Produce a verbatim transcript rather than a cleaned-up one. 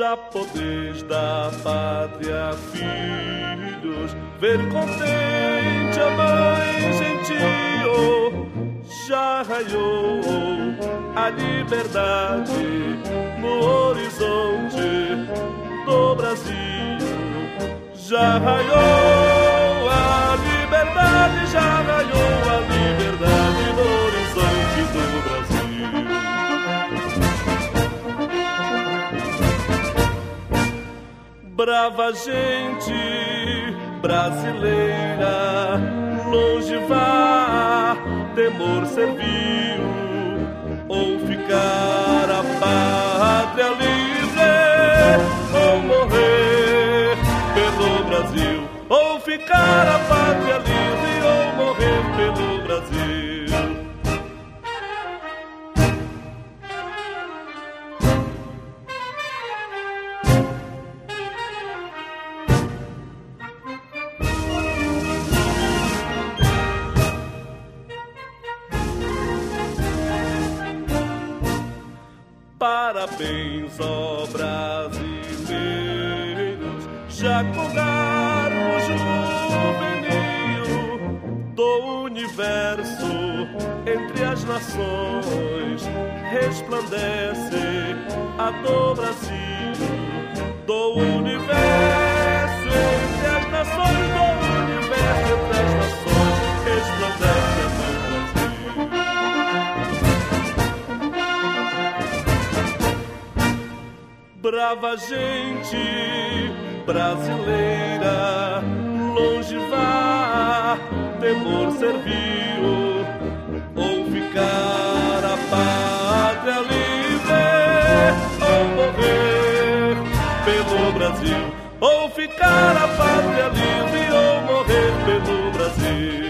Já podeis da pátria, filhos, ver contente a mãe gentil. Já raiou a liberdade no horizonte do Brasil. Já raiou a liberdade, já raiou a liberdade no horizonte do Brasil. Brava gente brasileira, longe vá, temor serviu, ou ficar a pátria livre, ou morrer pelo Brasil, ou ficar a pátria livre, ou morrer pelo Brasil. Parabéns, ó brasileiros, já com garbo juvenil do universo entre as nações resplandece a do Brasil. Do universo entre as nações, do universo entre as nações resplandece a do Brasil. Brava gente brasileira, longe vá, temor serviu, ou ficar a pátria livre, ou morrer pelo Brasil, ou ficar a pátria livre, ou morrer pelo Brasil.